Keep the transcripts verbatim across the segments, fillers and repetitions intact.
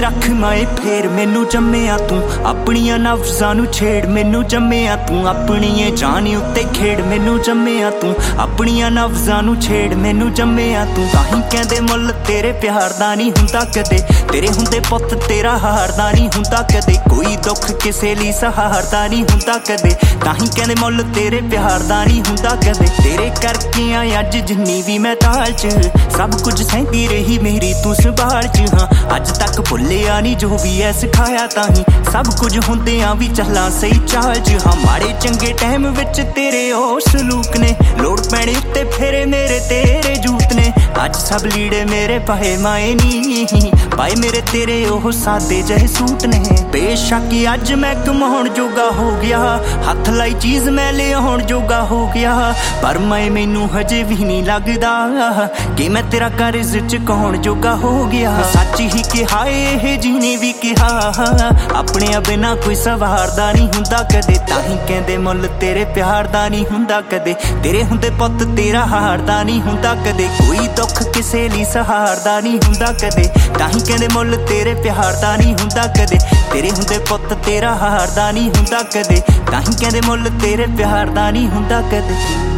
रख माए फेर मैनू जम्मिया तू अपनियां नफ्सां नू छेड़ मैनू जम्मिया तू अपनी जानी उत्ते खेड़ मैनू जम्मिया तू अपनियां नफ्सां नू छेड़ मैनू जम्मिया तू ताहीं कहंदे मुल तेरे प्यार दा नहीं हुंदा कदे तेरे हुंदे पुत्त तेरा हारदा नहीं हुंदा कदे कोई दुख किसे लई सहारदा नहीं हुंदा कदे ताहीं कहंदे मुल तेरे प्यार दा नहीं हुंदा कदे तेरे करके आ अज जिन्नी भी मैं ताल च सब कुछ सहंदी रही मेरी तू संभाल च हाँ अज तक भुलिया नहीं जो भी है सिखाया ताहीं सब कुछ हुंदियां भी चला सही चाल च हाँ माड़े चंगे टाइम विच तेरे ओ सलूक ने लोड़ पैणे उत्ते फेरे मेरे तेरे जूत ने अज सब लीड़े मेरे पाए माए नी पाए मेरे तेरे ओह सादे जहे सूट ने बेशक अज मैं कमाउण जोगा हो गया हथ लाई चीज मैं लियाउण जोगा हो गया पर मैं मैनू हजे भी नहीं लगदा कि मैं तेरा कर्ज चुकाउण जोगा हो गया सच ही कहा ये जीने भी कहा अपने बिना कोई सवारदा नहीं हुंदा कदे ताहीं कहंदे मुल तेरे प्यार दा नहीं हुंदा कदे तेरे हुंदे पुत्त तेरा हारदा नहीं हुंदा कदे कोई दुख किसे लई सहारदा नहीं हुंदा कदे ताहीं कहंदे मुल तेरे प्यार दा नहीं हुंदा कदे तेरे हुंदे पुत्त तेरा हारदा नहीं हुंदा कदे ताहीं कहंदे मुल तेरे प्यार दा नहीं हुंदा कदे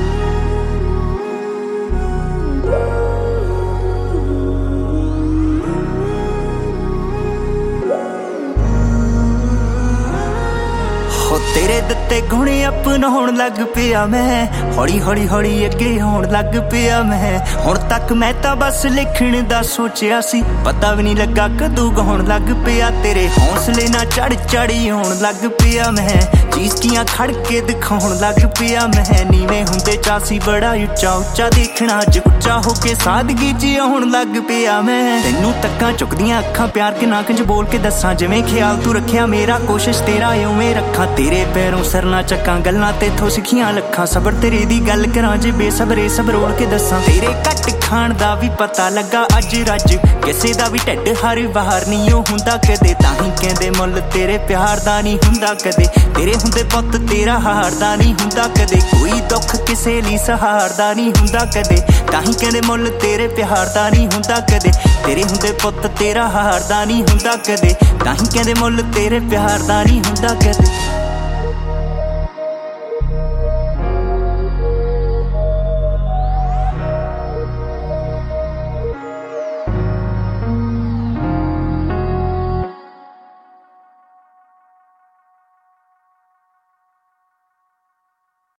तेरे दिते गुण अपनाउण लग पिया मैं हौली हौली हौली अगे आउण लग पिया मैं हुण तक मैं तां बस लिखण दा सोचिया सी पता भी नहीं लगा कदों गाउण लग पिया तेरे हौसले ना चढ़ चढ़ी आउण लग पिया मैं चीज़कियां खड़ के दिखाउण लग पिया मैं नीवें हुंदे चासी बड़ा उच्चा उच्चा देखना अज उच्चा होके सादगी च आउण लग पिया मैं तैनू तक्कां चुकदियां अखां प्यार के नाक च बोल के दसां जिवें ख्याल तू रखिया मेरा कोशिश तेरा उवें रखा तेरे पैरों सरना चक्कां गल्लां तेथों सिखियां लखां सबर तेरे दी गल करां जे बेसबरे सबरोड़ के दसां तेरे घट खाण दा भी पता लगा अज रज किसे दा भी ढिड हर बाहर नहीं ओ हुंदा कदे ताहीं कहंदे मुल तेरे प्यार दा नहीं हुंदा कदे तेरे हुंदे पुत्त तेरा हारदा नहीं हुंदा कदे कोई दुख किसे लई सहारदा नहीं हुंदा कदे ताहीं कहंदे मुल तेरे प्यार दा नहीं हुंदा कदे तेरे हुंदे पुत्त तेरा हारदा नहीं हुंदा कदे ताहीं कहंदे मुल तेरे प्यार दा नहीं हुंदा कदे।